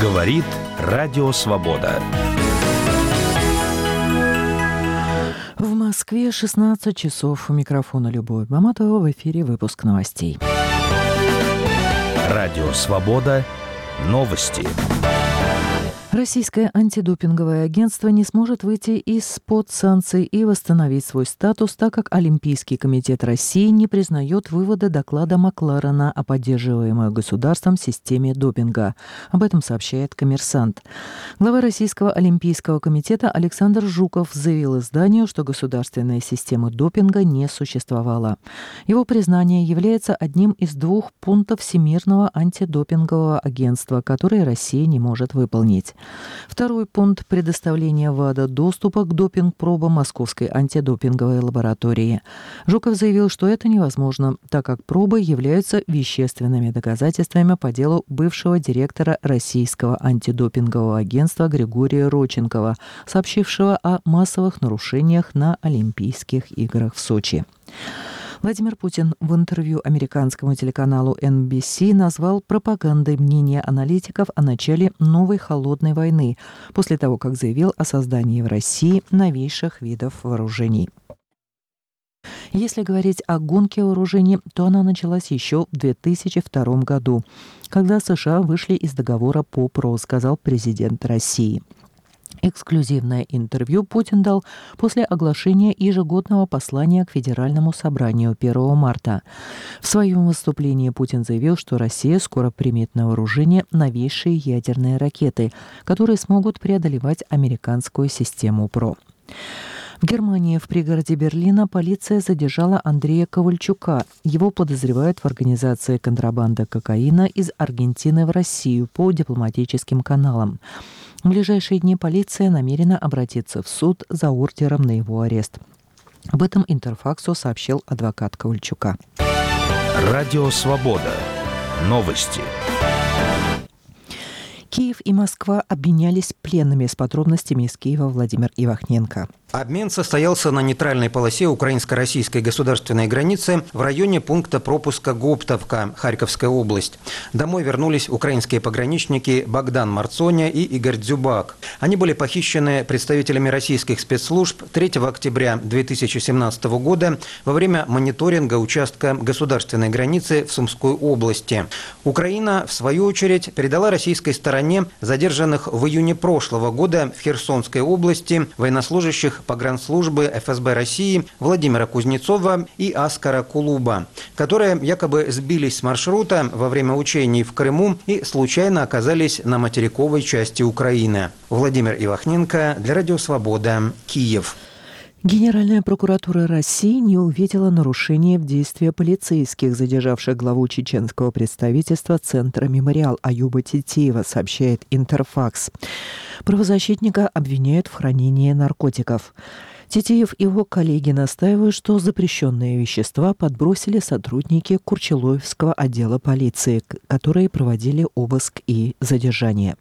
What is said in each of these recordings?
Говорит Радио Свобода. В Москве 16 часов. У микрофона Любовь Маматова. В эфире выпуск новостей. Радио Свобода. Новости. Российское антидопинговое агентство не сможет выйти из-под санкций и восстановить свой статус, так как Олимпийский комитет России не признает выводы доклада Макларена о поддерживаемой государством системе допинга. Об этом сообщает «Коммерсант». Глава Российского олимпийского комитета Александр Жуков заявил изданию, что государственная система допинга не существовала. Его признание является одним из 2 пунктов Всемирного антидопингового агентства, которые Россия не может выполнить. Второй пункт – предоставление ВАДА доступа к допинг-пробам Московской антидопинговой лаборатории. Жуков заявил, что это невозможно, так как пробы являются вещественными доказательствами по делу бывшего директора Российского антидопингового агентства Григория Родченкова, сообщившего о массовых нарушениях на Олимпийских играх в Сочи. Владимир Путин в интервью американскому телеканалу NBC назвал пропагандой мнение аналитиков о начале новой холодной войны, после того, как заявил о создании в России новейших видов вооружений. Если говорить о гонке вооружений, то она началась еще в 2002 году, когда США вышли из договора по ПРО, сказал президент России. Эксклюзивное интервью Путин дал после оглашения ежегодного послания к Федеральному собранию 1 марта. В своем выступлении Путин заявил, что Россия скоро примет на вооружение новейшие ядерные ракеты, которые смогут преодолевать американскую систему ПРО. В Германии в пригороде Берлина полиция задержала Андрея Ковальчука. Его подозревают в организации контрабанды кокаина из Аргентины в Россию по дипломатическим каналам. В ближайшие дни полиция намерена обратиться в суд за ордером на его арест. Об этом Интерфаксу сообщил адвокат Ковальчука. Радио Свобода. Новости. Киев и Москва обменялись пленными. С подробностями из Киева Владимир Ивахненко. Обмен состоялся на нейтральной полосе украинско-российской государственной границы в районе пункта пропуска Гоптовка, Харьковская область. Домой вернулись украинские пограничники Богдан Марцоня и Игорь Дзюбак. Они были похищены представителями российских спецслужб 3 октября 2017 года во время мониторинга участка государственной границы в Сумской области. Украина, в свою очередь, передала российской стороне задержанных в июне прошлого года в Херсонской области военнослужащих погранслужбы ФСБ России Владимира Кузнецова и Аскара Кулуба, которые якобы сбились с маршрута во время учений в Крыму и случайно оказались на материковой части Украины. Владимир Ивахненко для Радио Свобода, Киев. Генеральная прокуратура России не увидела нарушения в действии полицейских, задержавших главу чеченского представительства Центра «Мемориал» Аюба Титиева, сообщает Интерфакс. Правозащитника обвиняют в хранении наркотиков. Титиев и его коллеги настаивают, что запрещенные вещества подбросили сотрудники Курчелоевского отдела полиции, которые проводили обыск и задержание.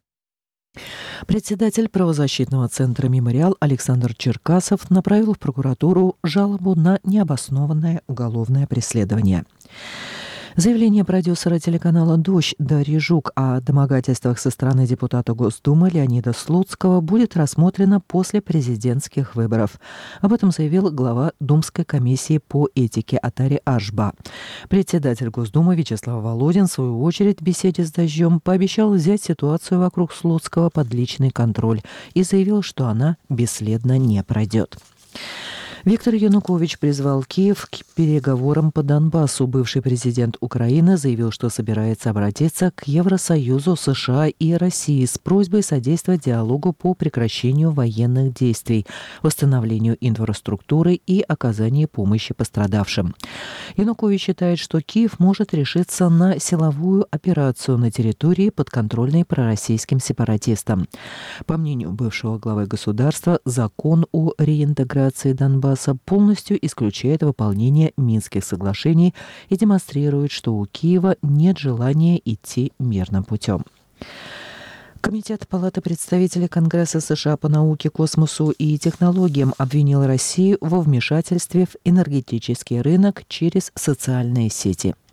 Председатель правозащитного центра «Мемориал» Александр Черкасов направил в прокуратуру жалобу на необоснованное уголовное преследование. Заявление продюсера телеканала «Дождь» Дарьи Жук о домогательствах со стороны депутата Госдумы Леонида Слуцкого будет рассмотрено после президентских выборов. Об этом заявил глава Думской комиссии по этике Атари Ашба. Председатель Госдумы Вячеслав Володин, в свою очередь, в беседе с «Дождем» пообещал взять ситуацию вокруг Слуцкого под личный контроль и заявил, что она бесследно не пройдет. Виктор Янукович призвал Киев к переговорам по Донбассу. Бывший президент Украины заявил, что собирается обратиться к Евросоюзу, США и России с просьбой содействовать диалогу по прекращению военных действий, восстановлению инфраструктуры и оказанию помощи пострадавшим. Янукович считает, что Киев может решиться на силовую операцию на территории, подконтрольной пророссийским сепаратистам. По мнению бывшего главы государства, закон о реинтеграции Донбасса полностью исключает выполнение Минских соглашений и демонстрирует, что у Киева нет желания идти мирным путем. Комитет Палаты представителей Конгресса США по науке, космосу и технологиям обвинил Россию во вмешательстве в энергетический рынок через социальные сети.